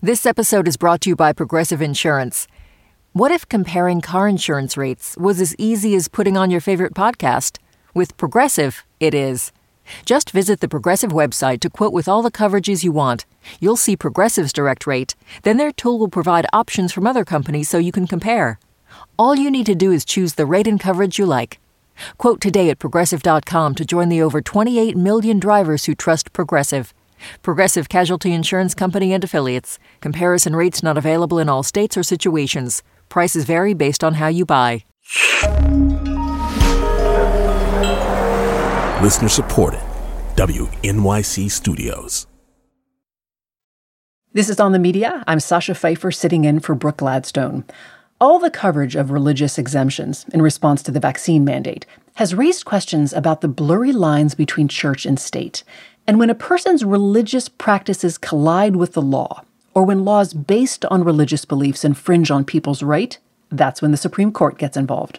This episode is brought to you by Progressive Insurance. What if comparing car insurance rates was as easy as putting on your favorite podcast? With Progressive, it is. Just visit the Progressive website to quote with all the coverages you want. You'll see Progressive's direct rate. Then their tool will provide options from other companies so you can compare. All you need to do is choose the rate and coverage you like. Quote today at Progressive.com to join the over 28 million drivers who trust Progressive. Progressive Casualty Insurance Company and Affiliates. Comparison rates not available in all states or situations. Prices vary based on how you buy. Listener supported. WNYC Studios. This is On the Media. I'm Sasha Pfeiffer sitting in for Brooke Gladstone. All the coverage of religious exemptions in response to the vaccine mandate has raised questions about the blurry lines between church and state. And when a person's religious practices collide with the law, or when laws based on religious beliefs infringe on people's right, that's when the Supreme Court gets involved.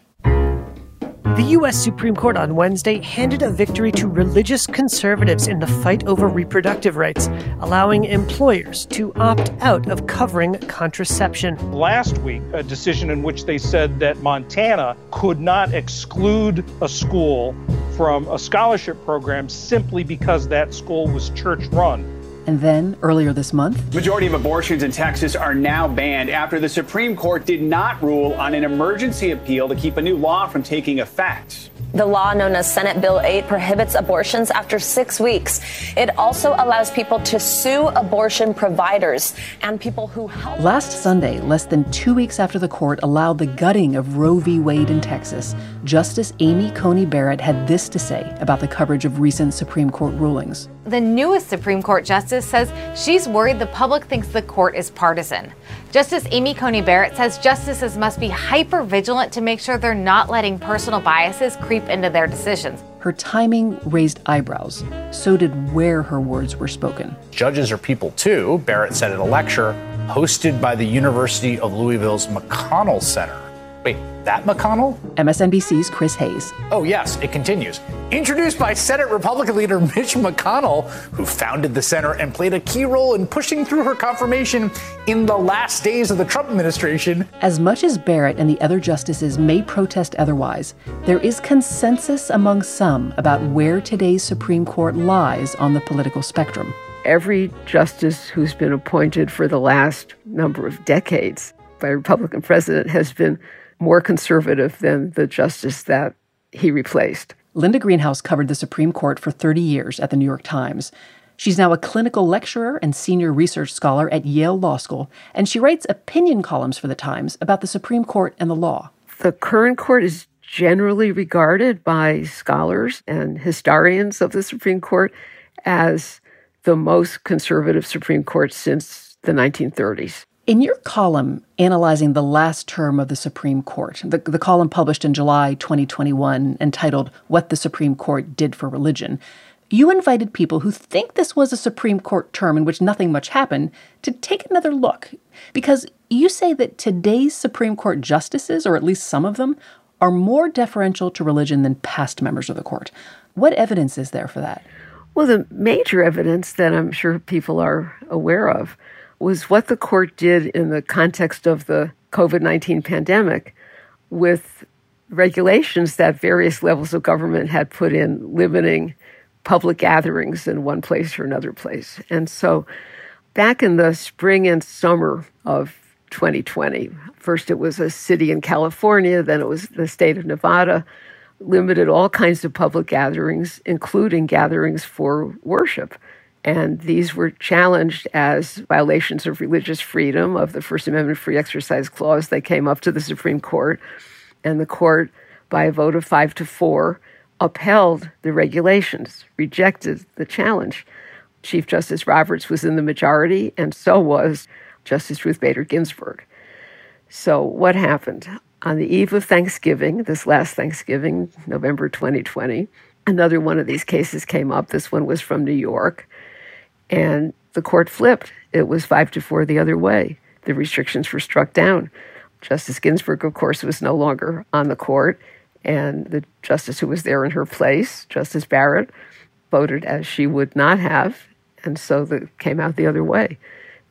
The U.S. Supreme Court on Wednesday handed a victory to religious conservatives in the fight over reproductive rights, allowing employers to opt out of covering contraception. Last week, a decision in which they said that Montana could not exclude a school from a scholarship program simply because that school was church-run. And then, earlier this month, majority of abortions in Texas are now banned after the Supreme Court did not rule on an emergency appeal to keep a new law from taking effect. The law known as Senate Bill 8 prohibits abortions after 6 weeks. It also allows people to sue abortion providers and people who help. Last Sunday, less than 2 weeks after the court allowed the gutting of Roe v. Wade in Texas, Justice Amy Coney Barrett had this to say about the coverage of recent Supreme Court rulings. The newest Supreme Court justice says she's worried the public thinks the court is partisan. Justice Amy Coney Barrett says justices must be hyper-vigilant to make sure they're not letting personal biases creep into their decisions. Her timing raised eyebrows. So did where her words were spoken. Judges are people too, Barrett said at a lecture hosted by the University of Louisville's McConnell Center. Wait, that McConnell? MSNBC's Chris Hayes. Oh, yes, it continues. Introduced by Senate Republican leader Mitch McConnell, who founded the center and played a key role in pushing through her confirmation in the last days of the Trump administration. As much as Barrett and the other justices may protest otherwise, there is consensus among some about where today's Supreme Court lies on the political spectrum. Every justice who's been appointed for the last number of decades by a Republican president has been more conservative than the justice that he replaced. Linda Greenhouse covered the Supreme Court for 30 years at the New York Times. She's now a clinical lecturer and senior research scholar at Yale Law School, and she writes opinion columns for the Times about the Supreme Court and the law. The current court is generally regarded by scholars and historians of the Supreme Court as the most conservative Supreme Court since the 1930s. In your column analyzing the last term of the Supreme Court, the column published in July 2021 entitled What the Supreme Court Did for Religion, you invited people who think this was a Supreme Court term in which nothing much happened to take another look. Because you say that today's Supreme Court justices, or at least some of them, are more deferential to religion than past members of the court. What evidence is there for that? Well, the major evidence that I'm sure people are aware of was what the court did in the context of the COVID-19 pandemic with regulations that various levels of government had put in limiting public gatherings in one place or another place. And so back in the spring and summer of 2020, first it was a city in California, then it was the state of Nevada, limited all kinds of public gatherings, including gatherings for worship. And these were challenged as violations of religious freedom, of the First Amendment Free Exercise Clause. They came up to the Supreme Court, and the court, by a vote of 5-4, upheld the regulations, rejected the challenge. Chief Justice Roberts was in the majority, and so was Justice Ruth Bader Ginsburg. So what happened? On the eve of Thanksgiving, this last Thanksgiving, November 2020, another one of these cases came up. This one was from New York. And the court flipped. It was 5-4 the other way. The restrictions were struck down. Justice Ginsburg, of course, was no longer on the court. And the justice who was there in her place, Justice Barrett, voted as she would not have. And so it came out the other way.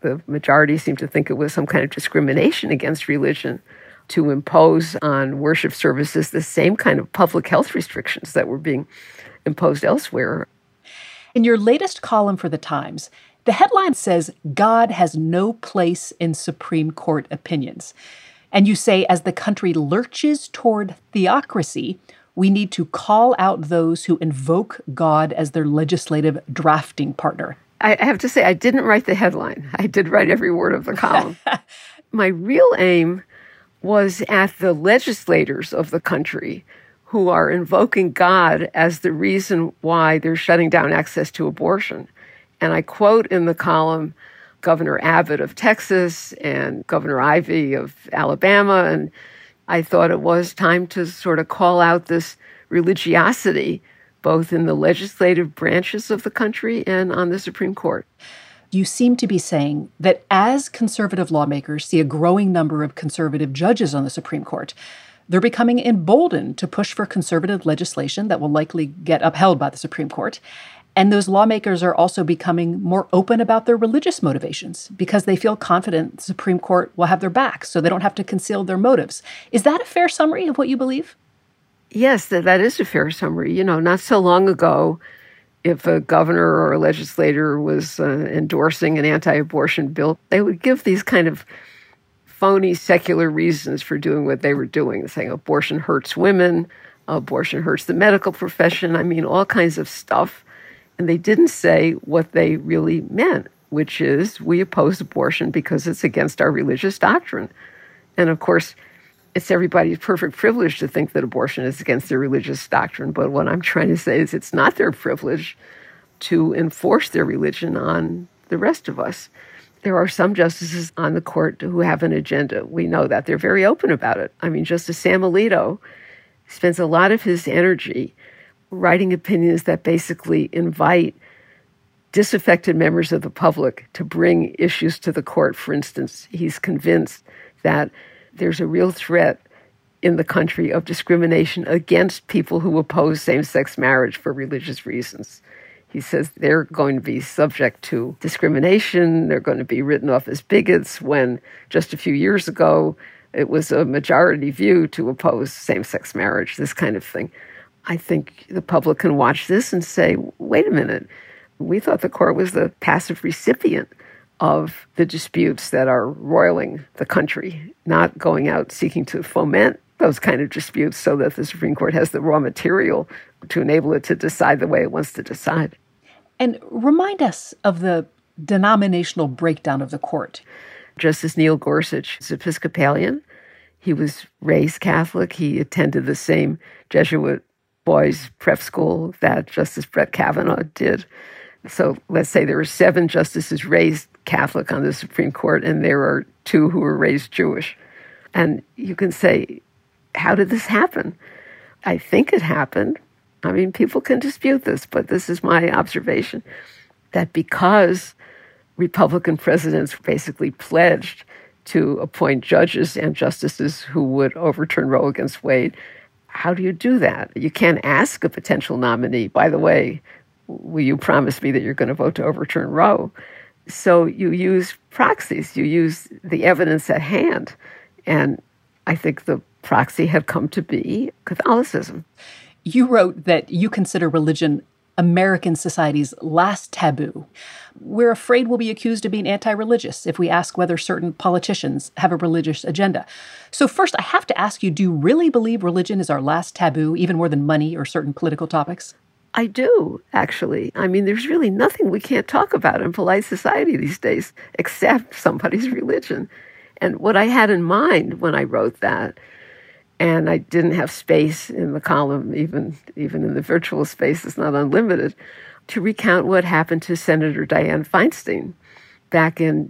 the majority seemed to think it was some kind of discrimination against religion to impose on worship services the same kind of public health restrictions that were being imposed elsewhere. In your latest column for The Times, the headline says, "God has no place in Supreme Court opinions." And you say, as the country lurches toward theocracy, we need to call out those who invoke God as their legislative drafting partner. I have to say, I didn't write the headline. I did write every word of the column. My real aim was at the legislators of the country who are invoking God as the reason why they're shutting down access to abortion. And I quote in the column Governor Abbott of Texas and Governor Ivey of Alabama. And I thought it was time to sort of call out this religiosity, both in the legislative branches of the country and on the Supreme Court. You seem to be saying that as conservative lawmakers see a growing number of conservative judges on the Supreme Court, they're becoming emboldened to push for conservative legislation that will likely get upheld by the Supreme Court. And those lawmakers are also becoming more open about their religious motivations because they feel confident the Supreme Court will have their back, so they don't have to conceal their motives. Is that a fair summary of what you believe? Yes, that is a fair summary. You know, not so long ago, if a governor or a legislator was endorsing an anti-abortion bill, they would give these kind of phony secular reasons for doing what they were doing, saying abortion hurts women, abortion hurts the medical profession, I mean, all kinds of stuff. And they didn't say what they really meant, which is we oppose abortion because it's against our religious doctrine. And of course, it's everybody's perfect privilege to think that abortion is against their religious doctrine. But what I'm trying to say is it's not their privilege to enforce their religion on the rest of us. There are some justices on the court who have an agenda. We know that. They're very open about it. I mean, Justice Sam Alito spends a lot of his energy writing opinions that basically invite disaffected members of the public to bring issues to the court. For instance, he's convinced that there's a real threat in the country of discrimination against people who oppose same-sex marriage for religious reasons. He says they're going to be subject to discrimination. They're going to be written off as bigots when just a few years ago it was a majority view to oppose same-sex marriage, this kind of thing. I think the public can watch this and say, wait a minute, we thought the court was the passive recipient of the disputes that are roiling the country, not going out seeking to foment those kind of disputes so that the Supreme Court has the raw material to enable it to decide the way it wants to decide. And remind us of the denominational breakdown of the court. Justice Neil Gorsuch is Episcopalian. He was raised Catholic. He attended the same Jesuit boys' prep school that Justice Brett Kavanaugh did. So let's say there were 7 justices raised Catholic on the Supreme Court, and there are 2 who were raised Jewish. And you can say, how did this happen? I think it happened. I mean, people can dispute this, but this is my observation, that because Republican presidents basically pledged to appoint judges and justices who would overturn Roe against Wade, how do you do that? You can't ask a potential nominee, by the way, will you promise me that you're going to vote to overturn Roe? So you use proxies. You use the evidence at hand. And I think the proxy had come to be Catholicism. You wrote that you consider religion American society's last taboo. We're afraid we'll be accused of being anti-religious if we ask whether certain politicians have a religious agenda. So first, I have to ask you, do you really believe religion is our last taboo, even more than money or certain political topics? I do, actually. I mean, there's really nothing we can't talk about in polite society these days except somebody's religion. And what I had in mind when I wrote that, and I didn't have space in the column, even in the virtual space, it's not unlimited, to recount what happened to Senator Dianne Feinstein back in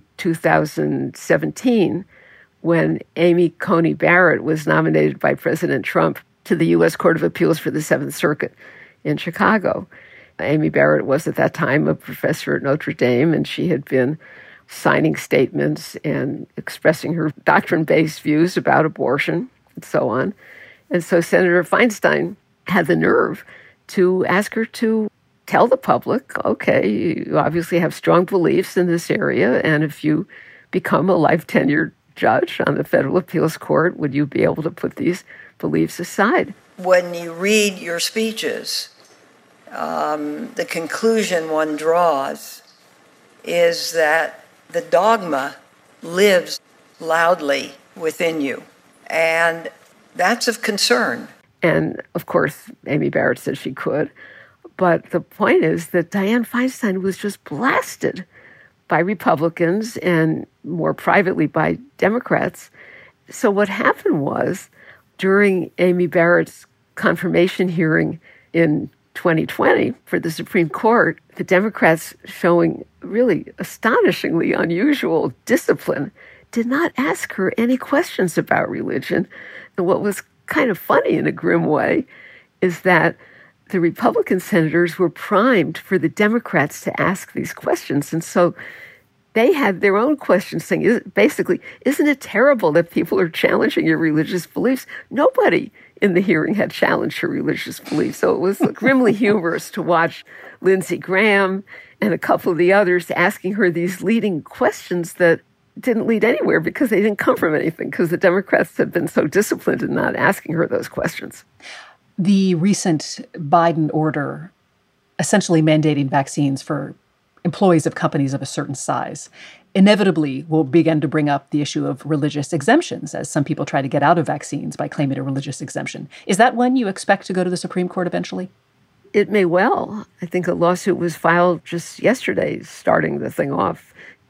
2017 when Amy Coney Barrett was nominated by President Trump to the U.S. Court of Appeals for the Seventh Circuit in Chicago. Amy Barrett was at that time a professor at Notre Dame, and she had been signing statements and expressing her doctrine-based views about abortion and so on. And so Senator Feinstein had the nerve to ask her to tell the public, okay, you obviously have strong beliefs in this area, and if you become a life tenured judge on the Federal Appeals Court, would you be able to put these beliefs aside? When you read your speeches, the conclusion one draws is that the dogma lives loudly within you, and that's of concern. And, of course, Amy Barrett said she could. But the point is that Dianne Feinstein was just blasted by Republicans and more privately by Democrats. So what happened was, during Amy Barrett's confirmation hearing in 2020 for the Supreme Court, the Democrats, showing really astonishingly unusual discipline, did not ask her any questions about religion. And what was kind of funny in a grim way is that the Republican senators were primed for the Democrats to ask these questions. And so they had their own questions saying, basically, isn't it terrible that people are challenging your religious beliefs? Nobody in the hearing had challenged her religious beliefs. So it was grimly humorous to watch Lindsey Graham and a couple of the others asking her these leading questions that didn't lead anywhere because they didn't come from anything, because the Democrats had been so disciplined in not asking her those questions. The recent Biden order essentially mandating vaccines for employees of companies of a certain size inevitably will begin to bring up the issue of religious exemptions, as some people try to get out of vaccines by claiming a religious exemption. Is that one you expect to go to the Supreme Court eventually? It may well. I think a lawsuit was filed just yesterday, starting the thing off.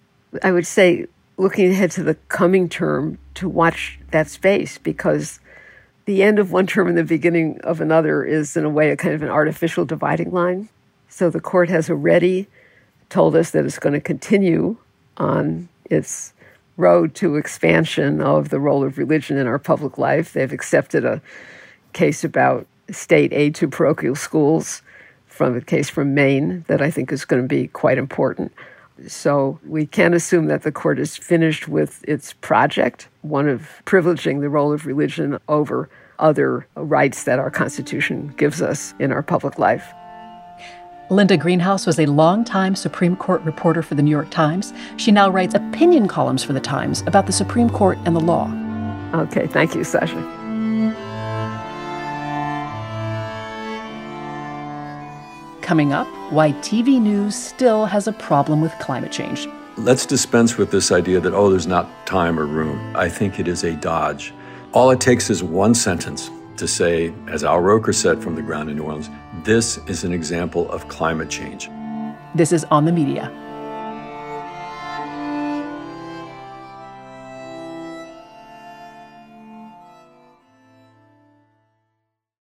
I would say, looking ahead to the coming term, to watch that space, because the end of one term and the beginning of another is, in a way, a kind of an artificial dividing line. So the court has already told us that it's going to continue on its road to expansion of the role of religion in our public life. They've accepted a case about state aid to parochial schools from a case from Maine that I think is going to be quite important. So we can assume that the court is finished with its project, one of privileging the role of religion over other rights that our Constitution gives us in our public life. Linda Greenhouse was a longtime Supreme Court reporter for the New York Times. She now writes opinion columns for the Times about the Supreme Court and the law. Okay, thank you, Sasha. Coming up, why TV news still has a problem with climate change. Let's dispense with this idea that, there's not time or room. I think it is a dodge. All it takes is one sentence to say, as Al Roker said from the ground in New Orleans, this is an example of climate change. This is On the Media.